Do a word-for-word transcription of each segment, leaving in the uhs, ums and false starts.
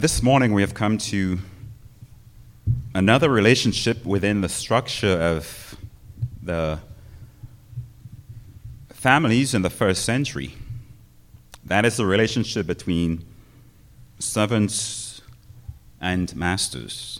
This morning we have come to another relationship within the structure of the families in the first century. That is the relationship between servants and masters.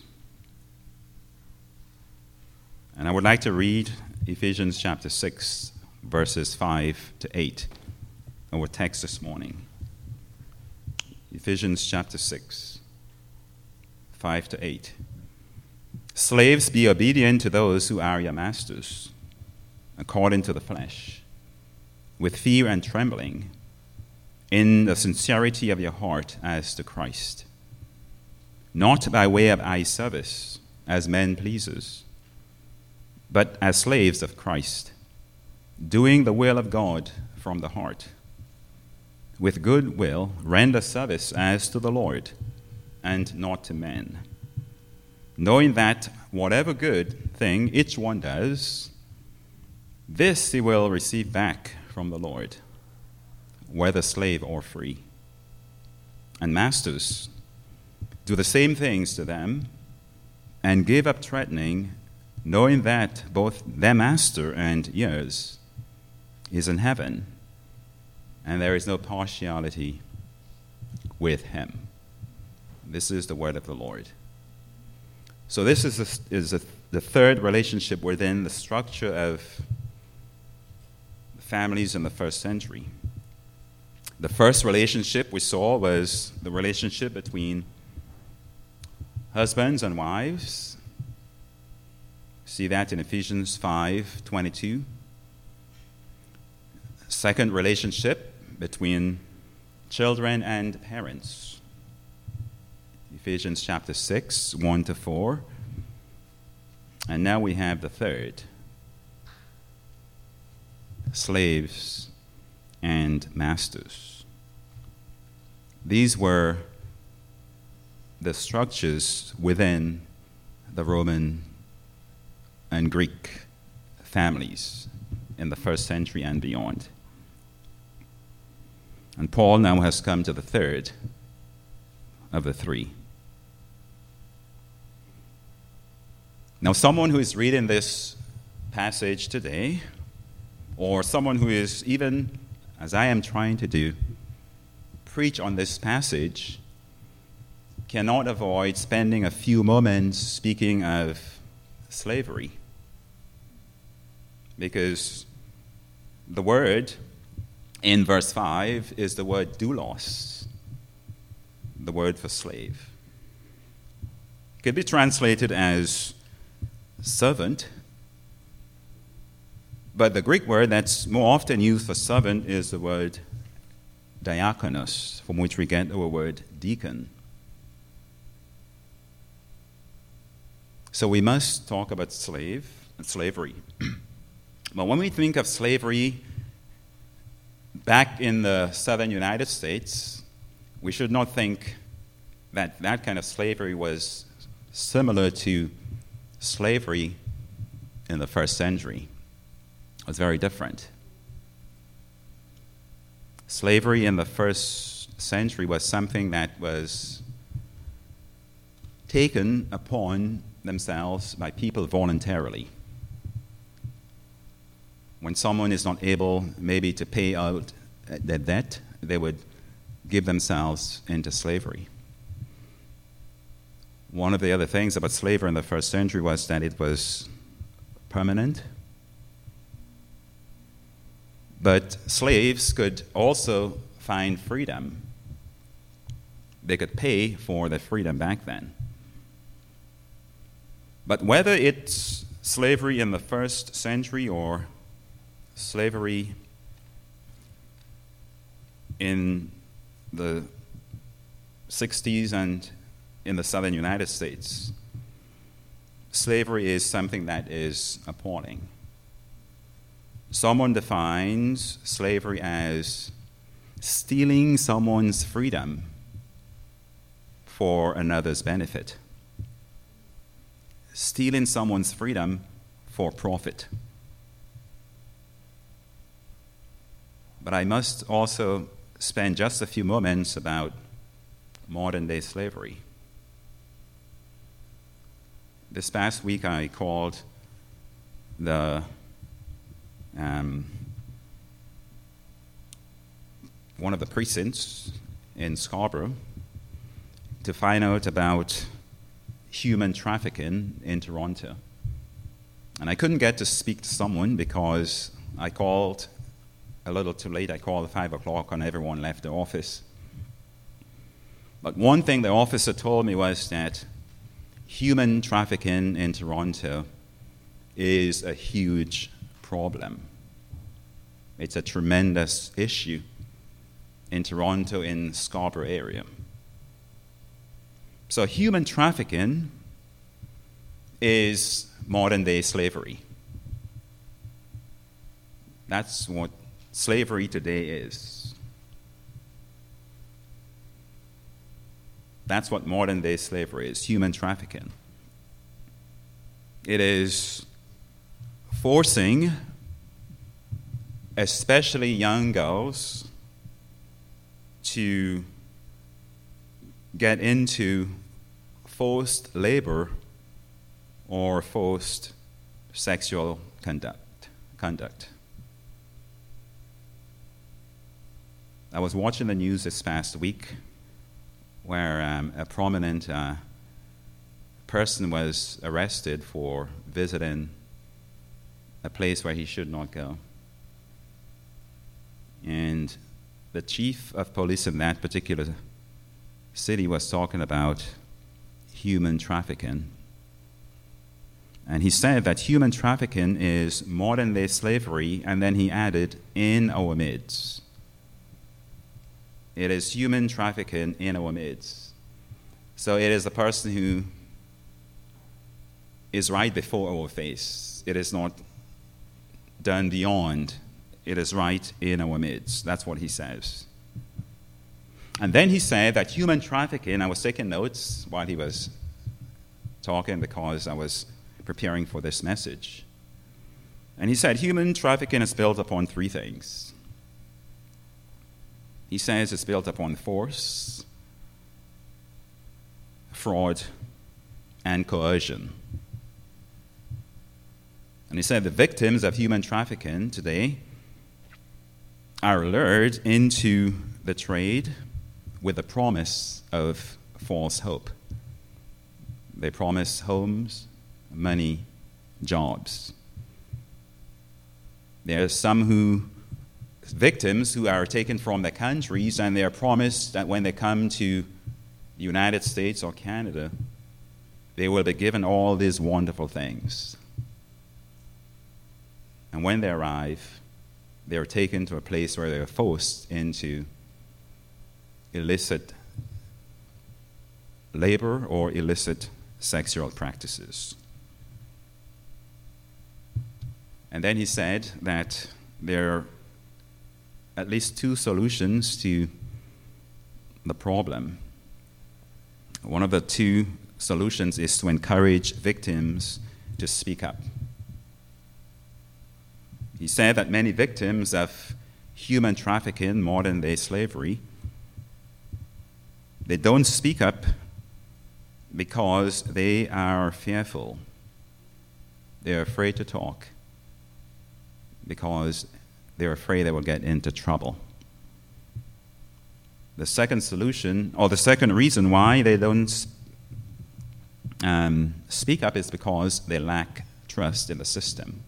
And I would like to read Ephesians chapter six, verses five to eight, our text this morning. Ephesians chapter six, five to eight. Slaves, be obedient to those who are your masters, according to the flesh, with fear and trembling, in the sincerity of your heart as to Christ, not by way of eye service, as men pleasers, but as slaves of Christ, doing the will of God from the heart. With good will, render service as to the Lord, and not to men, knowing that whatever good thing each one does, this he will receive back from the Lord, whether slave or free. And masters, do the same things to them, and give up threatening, knowing that both their master and yours is in heaven, and there is no partiality with him. This is the word of the Lord. So this is, a, is a, the third relationship within the structure of families in the first century. The first relationship we saw was the relationship between husbands and wives. See that in Ephesians five twenty-two. Second relationship between children and parents. Ephesians chapter six, one to four. And now we have the third. Slaves and masters. These were the structures within the Roman and Greek families in the first century and beyond. And Paul now has come to the third of the three. Now, someone who is reading this passage today, or someone who is even, as I am trying to do, preach on this passage, cannot avoid spending a few moments speaking of slavery. Because the word in verse five is the word doulos, the word for slave. It could be translated as servant, but the Greek word that's more often used for servant is the word diakonos, from which we get our word deacon. So we must talk about slave and slavery. But when we think of slavery back in the southern United States, we should not think that that kind of slavery was similar to slavery in the first century. It was very different. Slavery in the first century was something that was taken upon themselves by people voluntarily. When someone is not able maybe to pay out their debt, they would give themselves into slavery. One of the other things about slavery in the first century was that it was permanent. But slaves could also find freedom. They could pay for their freedom back then. But whether it's slavery in the first century or slavery in the sixties and in the southern United States, slavery is something that is appalling. Someone defines slavery as stealing someone's freedom for another's benefit. Stealing someone's freedom for profit. But I must also spend just a few moments about modern-day slavery. This past week, I called the um, one of the precincts in Scarborough to find out about human trafficking in Toronto. And I couldn't get to speak to someone because I called a little too late. I called at five o'clock and everyone left the office. But one thing the officer told me was that human trafficking in Toronto is a huge problem. It's a tremendous issue in Toronto, in Scarborough area. So human trafficking is modern-day slavery. That's what slavery today is. That's what modern-day slavery is, human trafficking. It is forcing, especially young girls, to get into forced labor or forced sexual conduct. conduct. I was watching the news this past week where um, a prominent uh, person was arrested for visiting a place where he should not go. And the chief of police in that particular city was talking about human trafficking. And he said that human trafficking is modern-day slavery, and then he added, in our midst. It is human trafficking in our midst. So it is the person who is right before our face. It is not done beyond. It is right in our midst. That's what he says. And then he said that human trafficking, I was taking notes while he was talking because I was preparing for this message. And he said human trafficking is built upon three things. He says it's built upon force, fraud, and coercion. And he said the victims of human trafficking today are lured into the trade with the promise of false hope. They promise homes, money, jobs. There are some who, victims who are taken from their countries, and they are promised that when they come to the United States or Canada, they will be given all these wonderful things. And when they arrive, they are taken to a place where they are forced into illicit labor or illicit sexual practices. And then he said that there are at least two solutions to the problem. One of the two solutions is to encourage victims to speak up. He said that many victims of human trafficking, modern-day slavery, they don't speak up because they are fearful. They're afraid to talk because they're afraid they will get into trouble. The second solution, or the second reason why they don't um, speak up is because they lack trust in the system.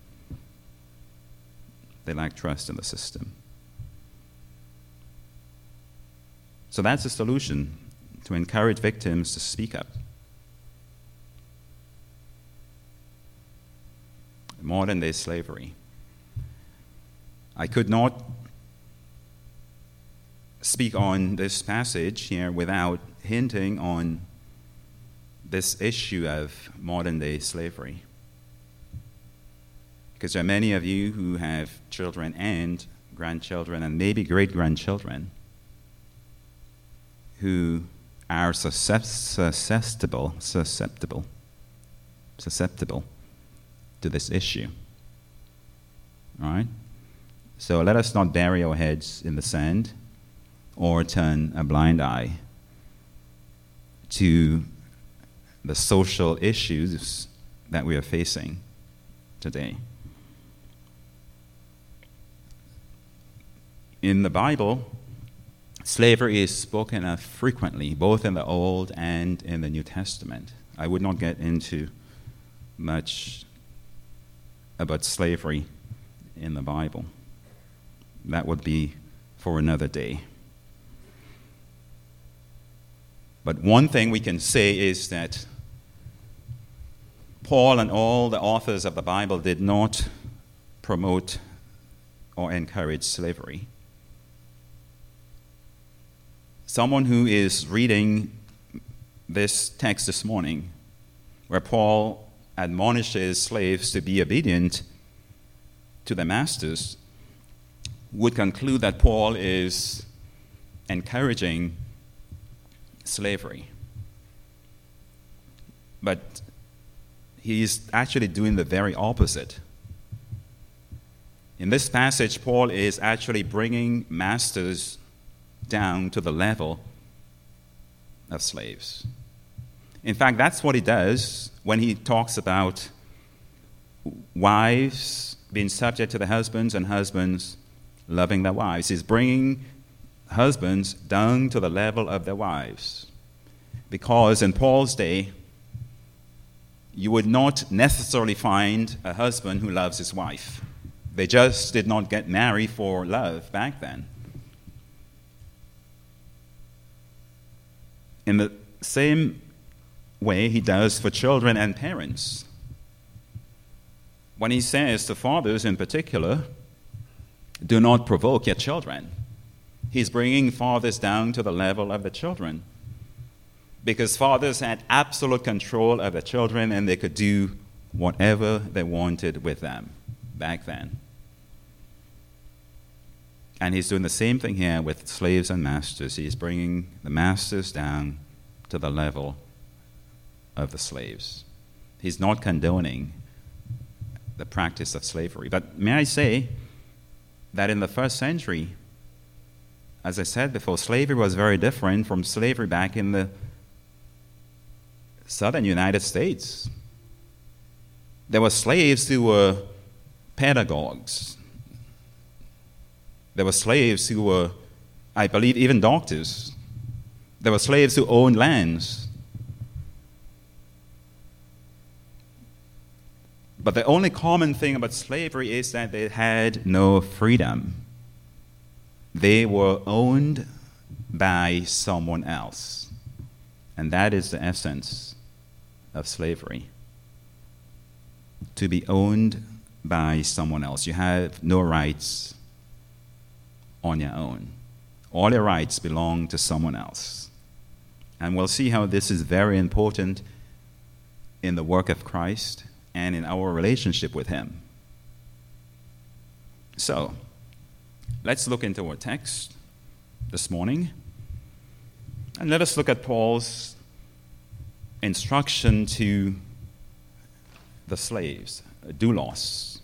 They lack trust in the system. So that's the solution, to encourage victims to speak up. Modern-day slavery. I could not speak on this passage here without hinting on this issue of modern-day slavery. Because there are many of you who have children and grandchildren and maybe great-grandchildren who are susceptible, susceptible, susceptible to this issue. All right? So let us not bury our heads in the sand or turn a blind eye to the social issues that we are facing today. In the Bible, slavery is spoken of frequently, both in the Old and in the New Testament. I would not get into much about slavery in the Bible. That would be for another day. But one thing we can say is that Paul and all the authors of the Bible did not promote or encourage slavery. Someone who is reading this text this morning, where Paul admonishes slaves to be obedient to their masters, would conclude that Paul is encouraging slavery. But he's actually doing the very opposite. In this passage, Paul is actually bringing masters down to the level of slaves. In fact, that's what he does when he talks about wives being subject to the husbands and husbands loving their wives. He's bringing husbands down to the level of their wives. Because in Paul's day, you would not necessarily find a husband who loves his wife. They just did not get married for love back then. In the same way he does for children and parents. When he says to fathers in particular, do not provoke your children, he's bringing fathers down to the level of the children. Because fathers had absolute control of their children and they could do whatever they wanted with them back then. And he's doing the same thing here with slaves and masters. He's bringing the masters down to the level of the slaves. He's not condoning the practice of slavery. But may I say that in the first century, as I said before, slavery was very different from slavery back in the southern United States. There were slaves who were pedagogues. There were slaves who were, I believe, even doctors. There were slaves who owned lands. But the only common thing about slavery is that they had no freedom. They were owned by someone else. And that is the essence of slavery. To be owned by someone else. You have no rights on your own. All your rights belong to someone else. And we'll see how this is very important in the work of Christ and in our relationship with him. So, let's look into our text this morning. And let us look at Paul's instruction to the slaves, doulos.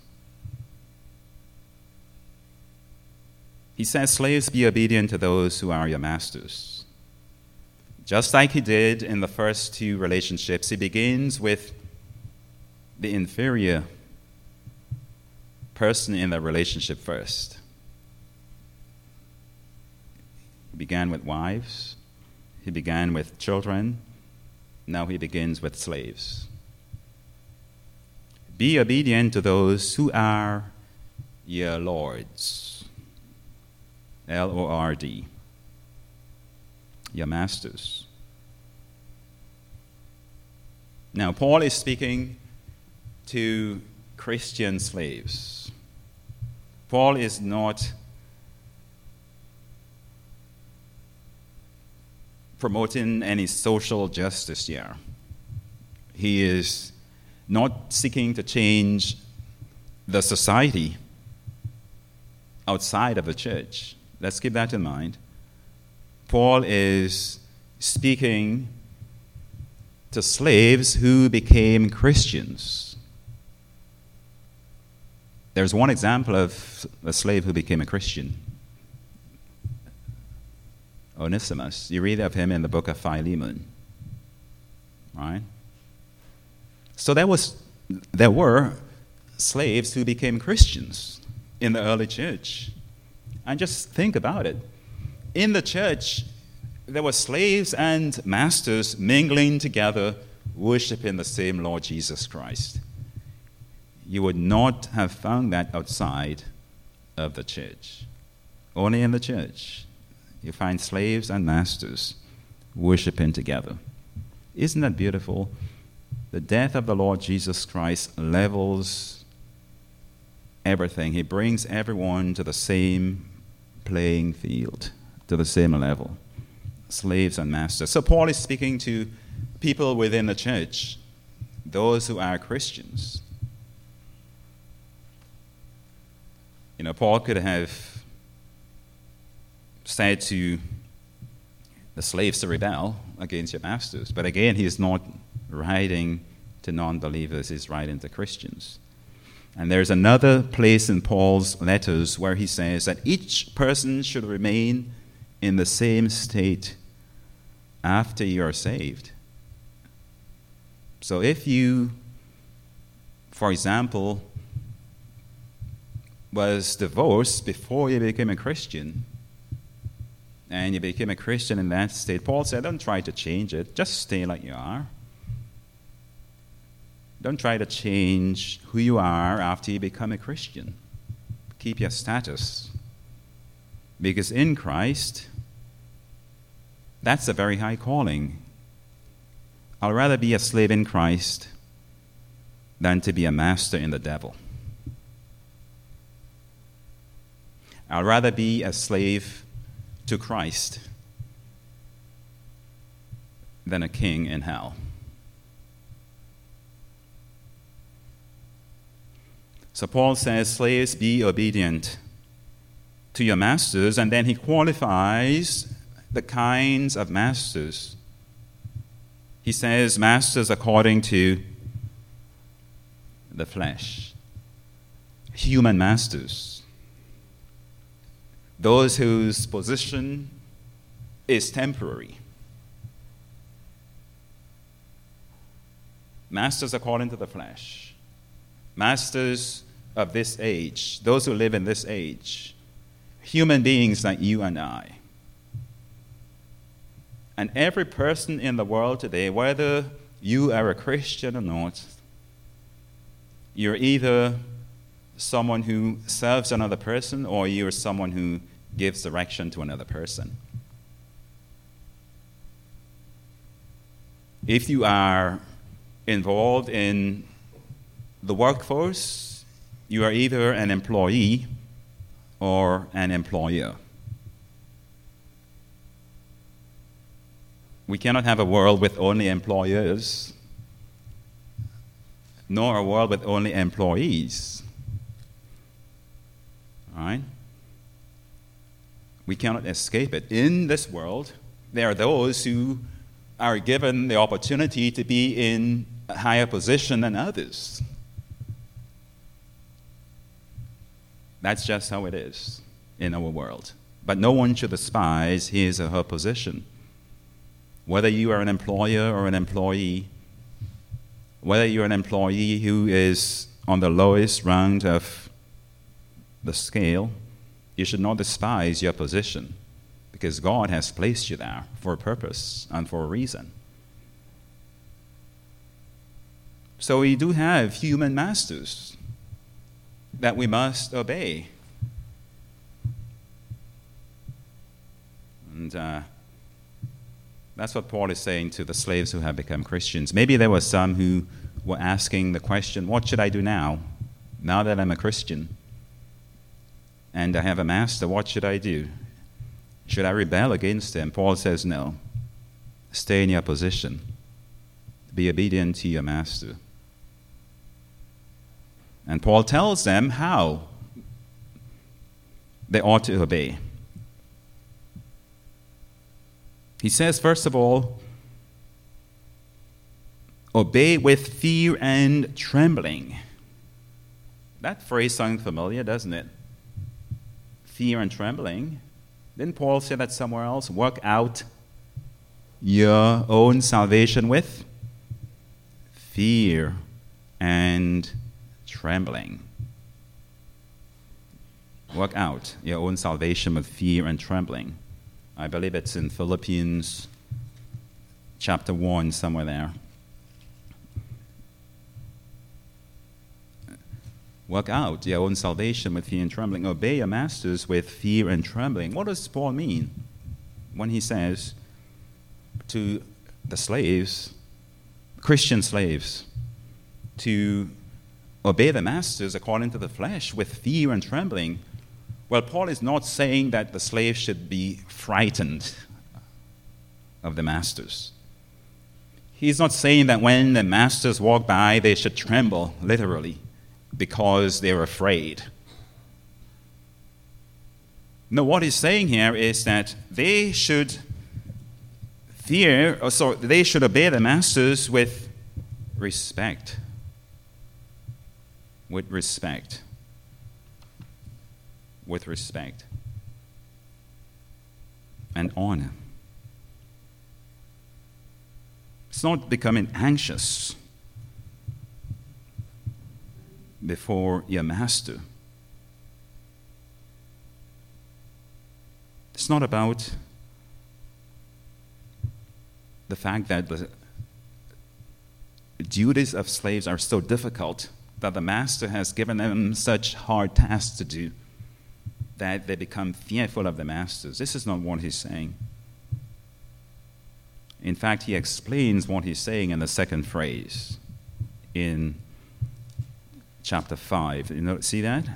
He says, slaves, be obedient to those who are your masters. Just like he did in the first two relationships, he begins with the inferior person in the relationship first. He began with wives. He began with children. Now he begins with slaves. Be obedient to those who are your lords. L O R D. Your masters. Now, Paul is speaking to Christian slaves. Paul is not promoting any social justice here. He is not seeking to change the society outside of the church. Let's keep that in mind. Paul is speaking to slaves who became Christians. There's one example of a slave who became a Christian. Onesimus. You read of him in the book of Philemon. right? So there was, there were slaves who became Christians in the early church. And just think about it. In the church, there were slaves and masters mingling together, worshiping the same Lord Jesus Christ. You would not have found that outside of the church. Only in the church, you find slaves and masters worshiping together. Isn't that beautiful? The death of the Lord Jesus Christ levels everything. He brings everyone to the same playing field, to the same level. Slaves and masters. So Paul is speaking to people within the church, those who are Christians. You know, Paul could have said to the slaves to rebel against your masters, but again, he is not writing to non-believers, he's writing to Christians. And there's another place in Paul's letters where he says that each person should remain in the same state after you are saved. So if you, for example, was divorced before you became a Christian, and you became a Christian in that state, Paul said, don't try to change it. Just stay like you are. Don't try to change who you are after you become a Christian. Keep your status. Because in Christ, that's a very high calling. I'd rather be a slave in Christ than to be a master in the devil. I'd rather be a slave to Christ than a king in hell. So Paul says, slaves, be obedient to your masters, and then he qualifies the kinds of masters. He says, masters according to the flesh, human masters, those whose position is temporary. Masters according to the flesh, masters of this age, those who live in this age, human beings like you and I. And every person in the world today, whether you are a Christian or not, you're either someone who serves another person or you're someone who gives direction to another person. If you are involved in the workforce, you are either an employee or an employer. We cannot have a world with only employers, nor a world with only employees. All right? We cannot escape it. In this world, there are those who are given the opportunity to be in a higher position than others. That's just how it is in our world. But no one should despise his or her position. Whether you are an employer or an employee, whether you're an employee who is on the lowest round of the scale, you should not despise your position, because God has placed you there for a purpose and for a reason. So we do have human masters that we must obey. And uh, that's what Paul is saying to the slaves who have become Christians. Maybe there were some who were asking the question, what should I do now, now that I'm a Christian? And I have a master, what should I do? Should I rebel against him? Paul says, no. Stay in your position. Be obedient to your master. And Paul tells them how they ought to obey. He says, first of all, obey with fear and trembling. That phrase sounds familiar, doesn't it? Fear and trembling. Didn't Paul say that somewhere else? Work out your own salvation with fear and trembling. Work out your own salvation with fear and trembling. I believe it's in Philippians chapter one, somewhere there. Work out your own salvation with fear and trembling. Obey your masters with fear and trembling. What does Paul mean when he says to the slaves, Christian slaves, to obey the masters according to the flesh with fear and trembling? Well, Paul is not saying that the slaves should be frightened of the masters. He's not saying that when the masters walk by, they should tremble, literally, because they're afraid. No, what he's saying here is that they should fear, or so they should obey the masters with respect. With respect. With respect. And honor. It's not becoming anxious before your master. It's not about the fact that the duties of slaves are so difficult that the master has given them such hard tasks to do that they become fearful of the masters. This is not what he's saying. In fact, he explains what he's saying in the second phrase in chapter five. You know, see that?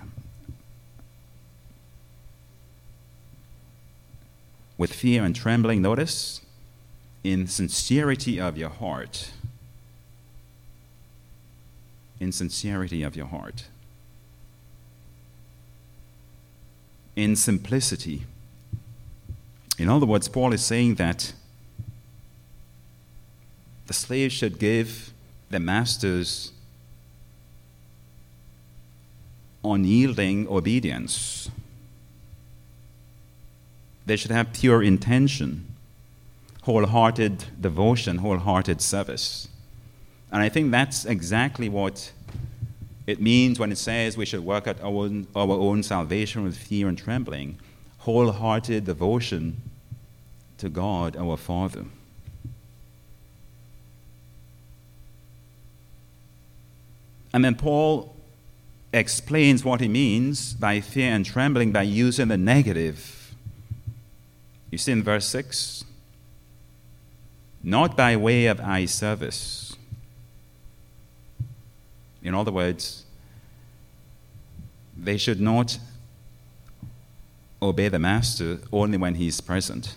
With fear and trembling, notice, in sincerity of your heart. In sincerity of your heart. In simplicity. In other words, Paul is saying that the slaves should give the masters unyielding obedience. They should have pure intention, wholehearted devotion, wholehearted service. And I think that's exactly what it means when it says we should work out our own, our own salvation with fear and trembling, wholehearted devotion to God our Father. And then Paul explains what he means by fear and trembling by using the negative. You see in verse six, not by way of eye service. In other words, they should not obey the master only when he's present.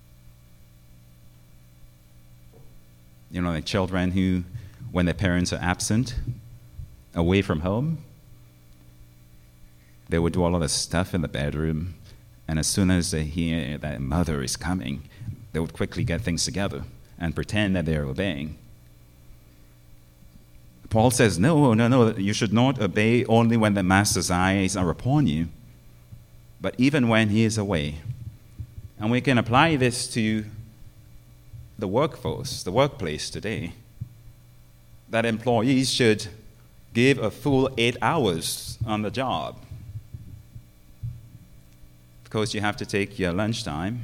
You know, like children who, when their parents are absent, away from home, they would do all of the stuff in the bedroom, and as soon as they hear that mother is coming, they would quickly get things together and pretend that they're obeying. Paul says, no, no, no, you should not obey only when the master's eyes are upon you, but even when he is away. And we can apply this to the workforce, the workplace today, that employees should give a full eight hours on the job. Of course, you have to take your lunchtime.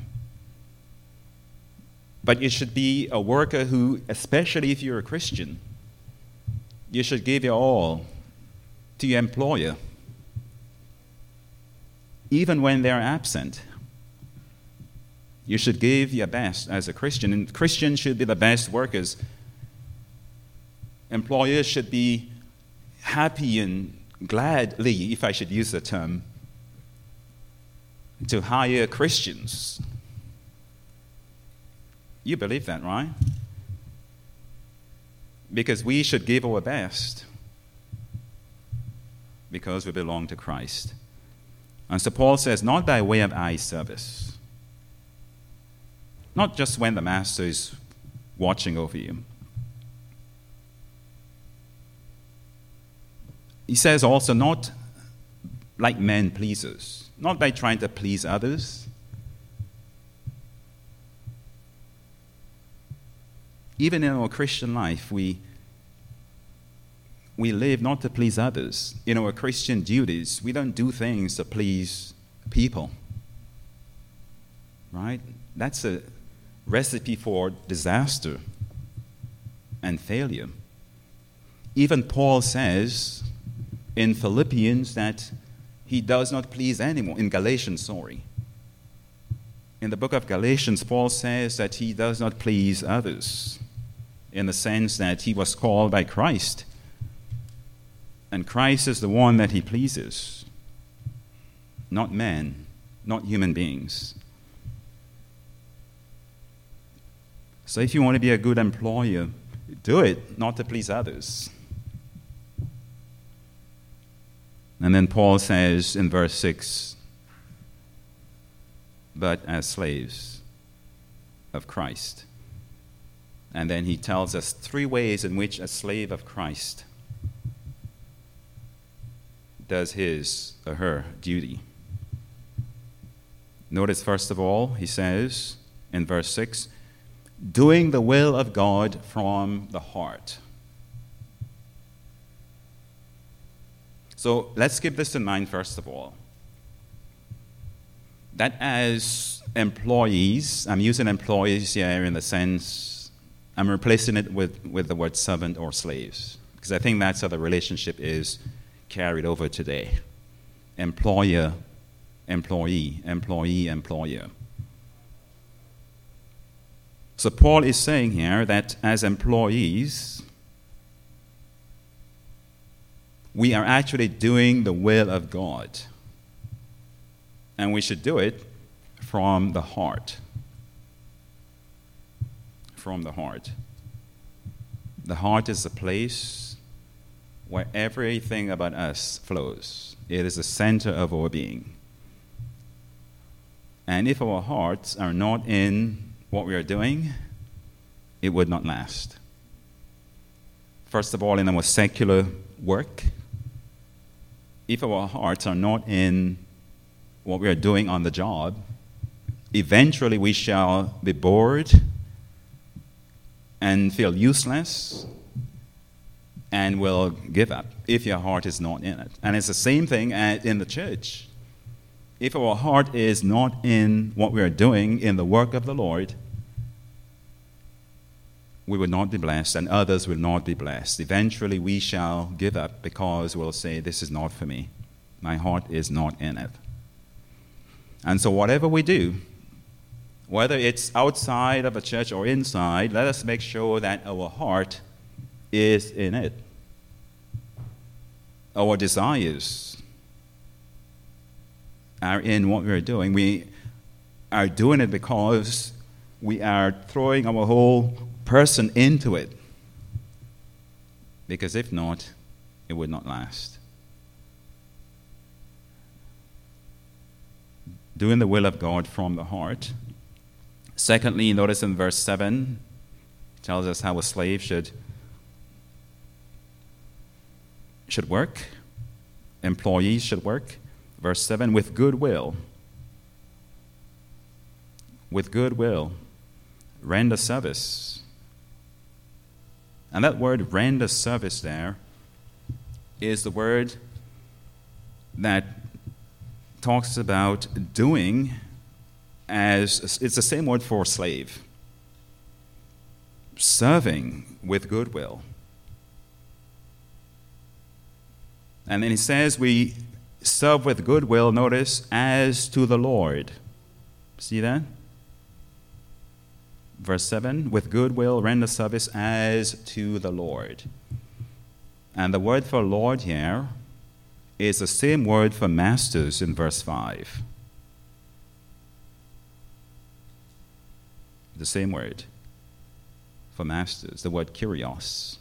But you should be a worker who, especially if you're a Christian, you should give your all to your employer, even when they're absent. You should give your best as a Christian, and Christians should be the best workers. Employers should be happy and gladly, if I should use the term, to hire Christians. You believe that, right? Because we should give our best because we belong to Christ. And so Paul says, not by way of eye service. Not just when the master is watching over you. He says also, not like men pleasers. Not by trying to please others. Even in our Christian life, we we live not to please others. In our Christian duties, we don't do things to please people. Right? That's a recipe for disaster and failure. Even Paul says in Philippians that he does not please anyone. In Galatians, sorry. In the book of Galatians, Paul says that he does not please others in the sense that he was called by Christ. And Christ is the one that he pleases, not men, not human beings. So if you want to be a good employer, do it not to please others. And then Paul says in verse six, but as slaves of Christ. And then he tells us three ways in which a slave of Christ does his or her duty. Notice, first of all, he says in verse six, doing the will of God from the heart. So let's keep this in mind, first of all. That as employees, I'm using employees here in the sense, I'm replacing it with, with the word servant or slaves, because I think that's how the relationship is carried over today. Employer, employee, employee, employer. So Paul is saying here that as employees, we are actually doing the will of God. And we should do it from the heart. From the heart. The heart is the place where everything about us flows. It is the center of our being. And if our hearts are not in what we are doing, it would not last. First of all, in our secular work, if our hearts are not in what we are doing on the job, eventually we shall be bored and feel useless and will give up if your heart is not in it. And it's the same thing in the church. If our heart is not in what we are doing in the work of the Lord, we will not be blessed and others will not be blessed. Eventually we shall give up because we'll say, this is not for me. My heart is not in it. And so whatever we do, whether it's outside of a church or inside, let us make sure that our heart is in it. Our desires are in what we're doing. We are doing it because we are throwing our whole person into it. Because if not, it would not last. Doing the will of God from the heart. Secondly, notice in verse seven, it tells us how a slave should, should work. Employees should work. Verse seven, with good will. With good will. Render service. And that word render service there is the word that talks about doing as, it's the same word for slave. Serving with goodwill. And then he says we serve with goodwill, notice, as to the Lord. See that? Verse seven, with goodwill render service as to the Lord. And the word for Lord here is the same word for masters in verse five. The same word for masters, the word kyrios.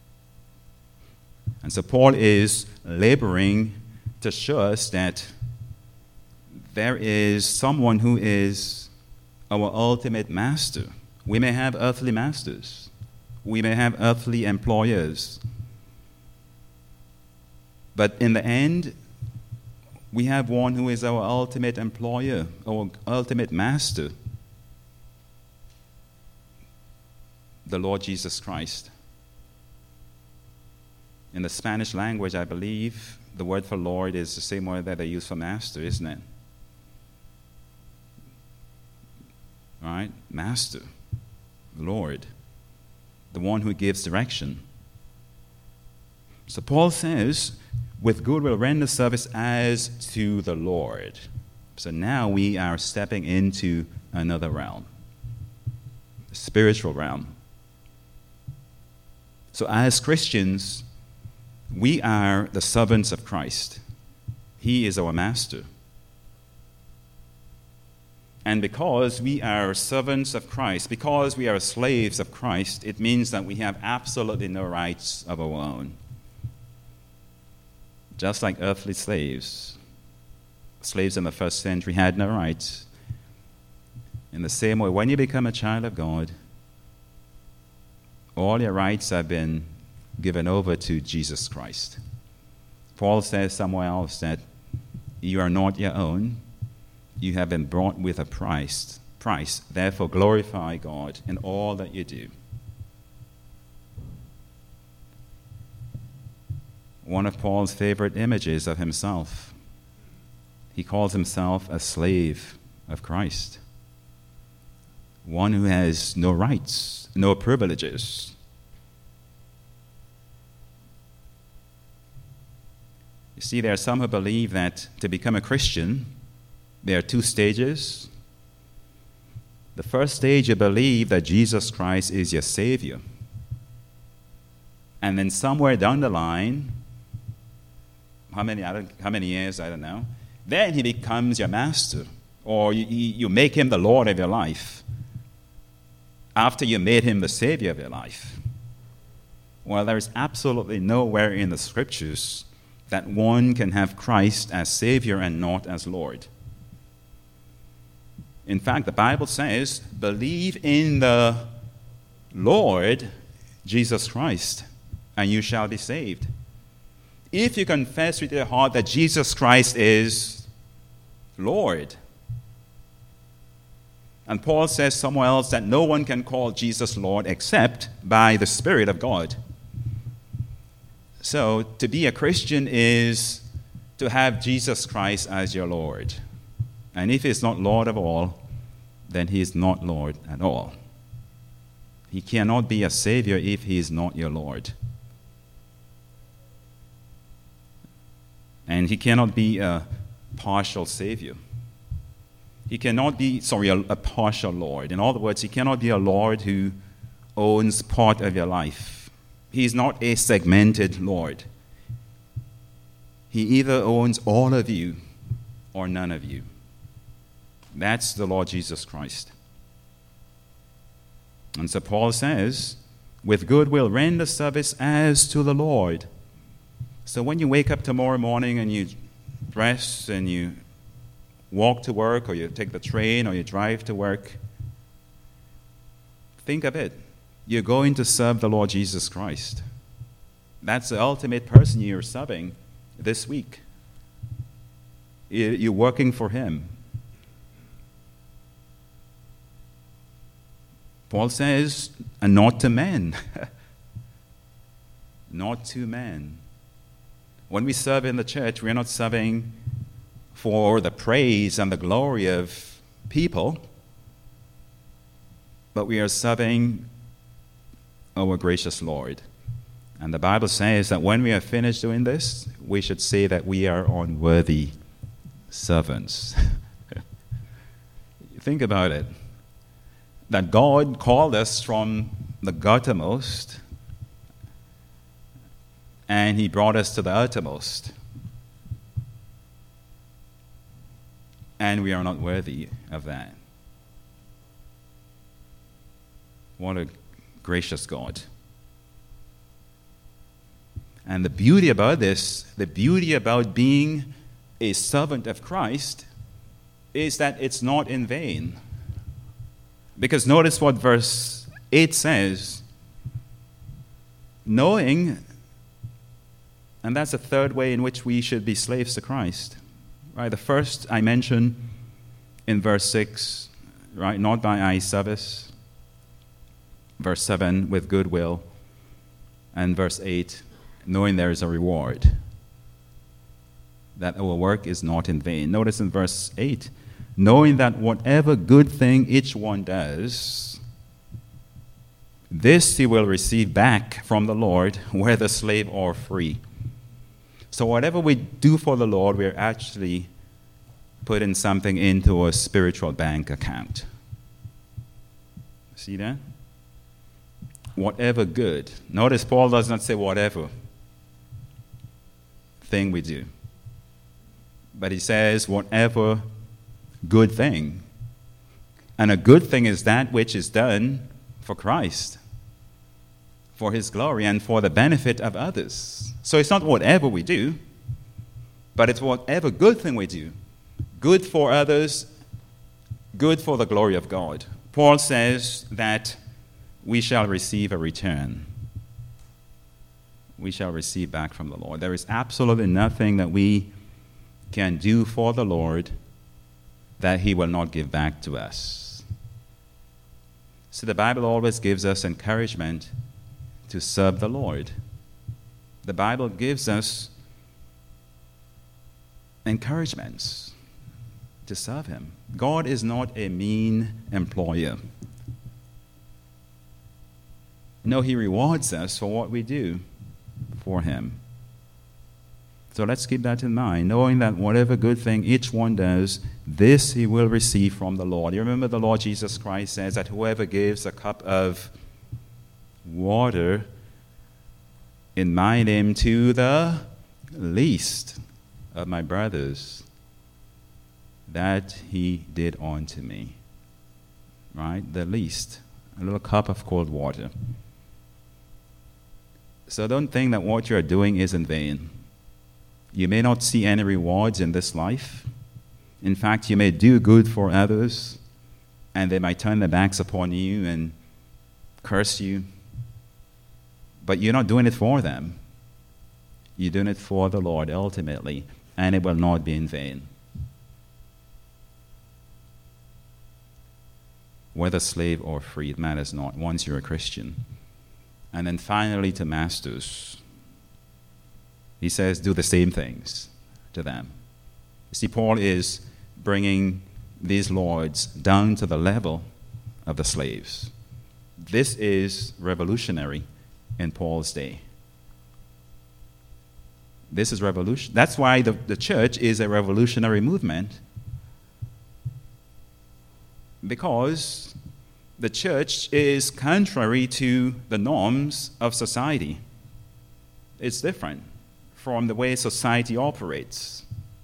And so Paul is laboring to show us that there is someone who is our ultimate master. We may have earthly masters. We may have earthly employers. But in the end, we have one who is our ultimate employer, our ultimate master, the Lord Jesus Christ. In the Spanish language, I believe the word for Lord is the same word that they use for master, isn't it? Right? Master, Lord, the one who gives direction. So Paul says, with good will render service as to the Lord. So now we are stepping into another realm, the spiritual realm. So as Christians, we are the servants of Christ. He is our master. And because we are servants of Christ, because we are slaves of Christ, it means that we have absolutely no rights of our own. Just like earthly slaves. Slaves in the first century had no rights. In the same way, when you become a child of God, all your rights have been given over to Jesus Christ. Paul says somewhere else that you are not your own. You have been bought with a price. Price. Therefore, glorify God in all that you do. One of Paul's favorite images of himself. He calls himself a slave of Christ. One who has no rights, no privileges. You see, there are some who believe that to become a Christian, there are two stages. The first stage, you believe that Jesus Christ is your Savior. And then somewhere down the line, how many, I don't, how many years, I don't know, then he becomes your master, or you, you make him the Lord of your life after you made him the Savior of your life. Well, there is absolutely nowhere in the Scriptures that one can have Christ as Savior and not as Lord. In fact, the Bible says, believe in the Lord Jesus Christ, and you shall be saved. If you confess with your heart that Jesus Christ is Lord. And Paul says somewhere else that no one can call Jesus Lord except by the Spirit of God. So to be a Christian is to have Jesus Christ as your Lord. And if he's not Lord of all, then he is not Lord at all. He cannot be a Savior if he is not your Lord. And he cannot be a partial Savior. He cannot be, sorry, a, a partial Lord. In other words, he cannot be a Lord who owns part of your life. He is not a segmented Lord. He either owns all of you or none of you. That's the Lord Jesus Christ. And so Paul says, with good will render service as to the Lord. So when you wake up tomorrow morning and you dress and you walk to work, or you take the train, or you drive to work, think of it. You're going to serve the Lord Jesus Christ. That's the ultimate person you're serving this week. You're working for him. Paul says, and not to men. Not to men. When we serve in the church, we're not serving for the praise and the glory of people, but we are serving our gracious Lord. And the Bible says that when we are finished doing this, we should say that we are unworthy servants. Think about it. That God called us from the guttermost, and he brought us to the uttermost. And we are not worthy of that. What a gracious God. And the beauty about this, the beauty about being a servant of Christ, is that it's not in vain. Because notice what verse eight says. Knowing, and that's the third way in which we should be slaves to Christ. Right, the first I mentioned in verse six, right, not by eye service. Verse seven, with goodwill. And verse eight, knowing there is a reward, that our work is not in vain. Notice in verse eight, knowing that whatever good thing each one does, this he will receive back from the Lord, whether slave or free. So whatever we do for the Lord, we're actually putting something into a spiritual bank account. See that? Whatever good. Notice Paul does not say whatever thing we do, but he says whatever good thing. And a good thing is that which is done for Christ, for his glory, and for the benefit of others. So it's not whatever we do, but it's whatever good thing we do. Good for others, good for the glory of God. Paul says that we shall receive a return. We shall receive back from the Lord. There is absolutely nothing that we can do for the Lord that he will not give back to us. So the Bible always gives us encouragement to serve the Lord. The Bible gives us encouragements to serve him. God is not a mean employer. No, he rewards us for what we do for him. So let's keep that in mind, knowing that whatever good thing each one does, this he will receive from the Lord. You remember the Lord Jesus Christ says that whoever gives a cup of water in my name to the least of my brothers, that he did unto me. Right? The least. A little cup of cold water. So don't think that what you're doing is in vain. You may not see any rewards in this life. In fact, you may do good for others, and they might turn their backs upon you and curse you. But you're not doing it for them. You're doing it for the Lord ultimately, and it will not be in vain. Whether slave or free, it matters not, once you're a Christian. And then finally to masters, he says, do the same things to them. You see, Paul is bringing these lords down to the level of the slaves. This is revolutionary in Paul's day. This is revolution. That's why the, the church is a revolutionary movement. Because the church is contrary to the norms of society. It's different from the way society operates.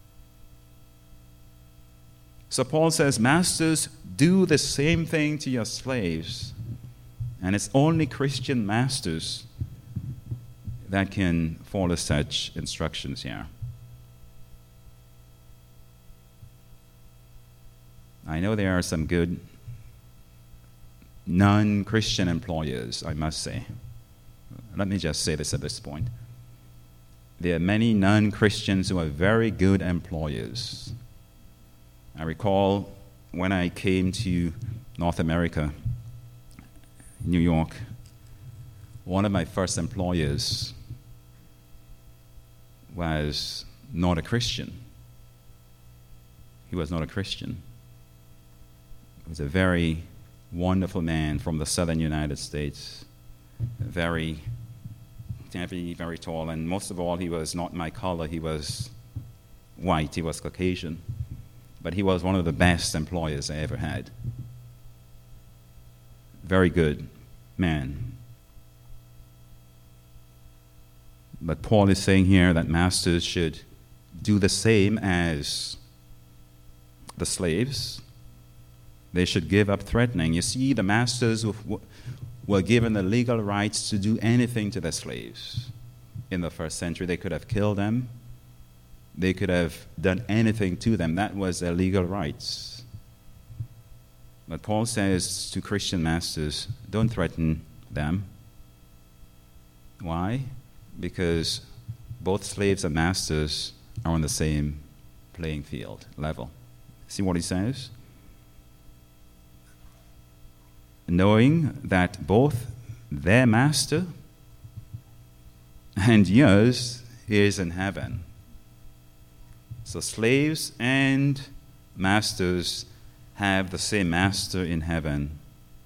So Paul says, masters, do the same thing to your slaves. And it's only Christian masters that can follow such instructions here. I know there are some good non-Christian employers, I must say. Let me just say this at this point. There are many non-Christians who are very good employers. I recall when I came to North America, New York, one of my first employers was not a Christian. He was not a Christian. He was a very wonderful man from the southern United States, very heavy, very tall, and most of all, he was not my color. He was white. He was Caucasian. But he was one of the best employers I ever had. Very good man. But Paul is saying here that masters should do the same as the slaves. They should give up threatening. You see, the masters who were given the legal rights to do anything to their slaves. In the first century, they could have killed them. They could have done anything to them. That was their legal rights. But Paul says to Christian masters, don't threaten them. Why? Because both slaves and masters are on the same playing field, level. See what he says? Knowing that both their master and yours is in heaven. So slaves and masters have the same master in heaven,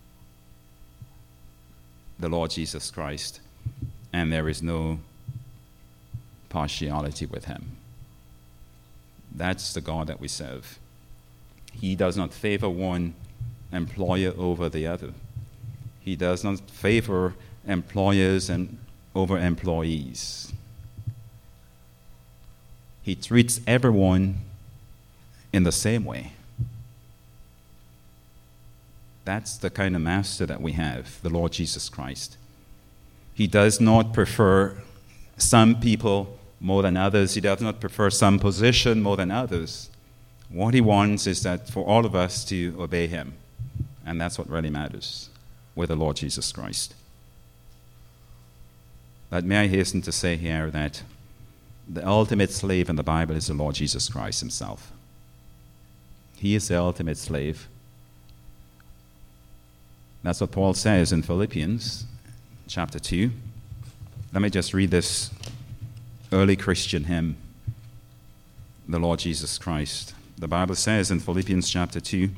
the Lord Jesus Christ, and there is no partiality with him. That's the God that we serve. He does not favor one employer over the other. He does not favor employers and over employees. He treats everyone in the same way. That's the kind of master that we have, the Lord Jesus Christ. He does not prefer some people more than others. He does not prefer some position more than others. What he wants is that for all of us to obey him. And that's what really matters with the Lord Jesus Christ. But may I hasten to say here that the ultimate slave in the Bible is the Lord Jesus Christ himself. He is the ultimate slave. That's what Paul says in Philippians chapter two. Let me just read this early Christian hymn, the Lord Jesus Christ. The Bible says in Philippians chapter two,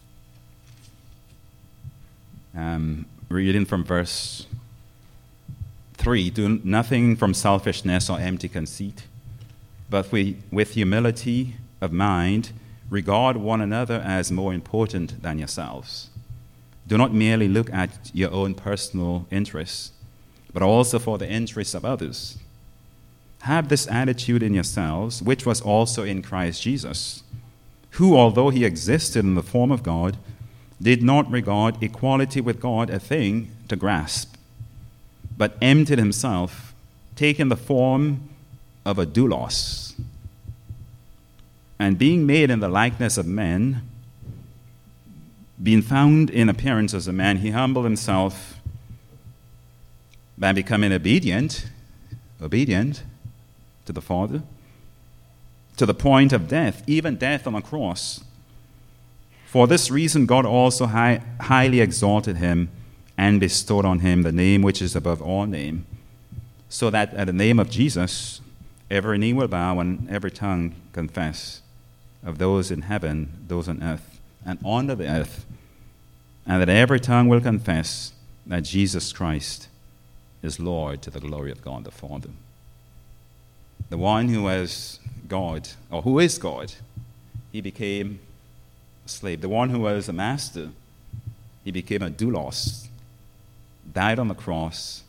um, reading from verse three, do nothing from selfishness or empty conceit, but we, with humility of mind, regard one another as more important than yourselves. Do not merely look at your own personal interests, but also for the interests of others. Have this attitude in yourselves, which was also in Christ Jesus, who, although he existed in the form of God, did not regard equality with God a thing to grasp, but emptied himself, taking the form of a doulos, and being made in the likeness of men, being found in appearance as a man, he humbled himself by becoming obedient, obedient to the Father, to the point of death, even death on a cross. For this reason, God also high, highly exalted him and bestowed on him the name which is above all name, so that at the name of Jesus, every knee will bow and every tongue confess, of those in heaven, those on earth, and under the earth, and that every tongue will confess that Jesus Christ is Lord, to the glory of God the Father. The one who was God, or who is God, he became a slave. The one who was a master, he became a doulos, died on the cross,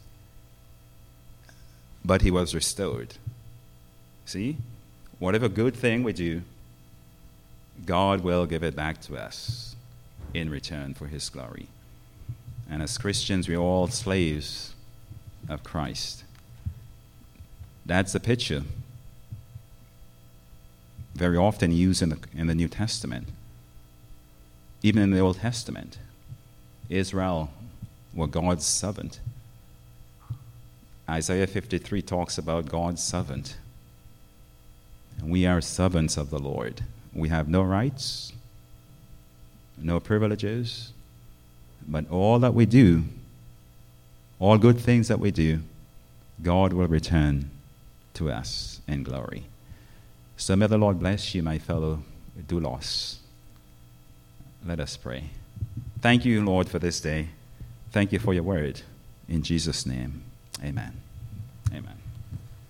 but he was restored. See, whatever good thing we do, God will give it back to us in return for his glory. And as Christians, we're all slaves of Christ. That's the picture very often used in the, in the New Testament. Even in the Old Testament, Israel were God's servant. Isaiah fifty-three talks about God's servant. And we are servants of the Lord. We have no rights, no privileges, but all that we do, all good things that we do, God will return to us in glory. So may the Lord bless you, my fellow doulos. Let us pray. Thank you, Lord, for this day. Thank you for your word. In Jesus' name, amen. Amen.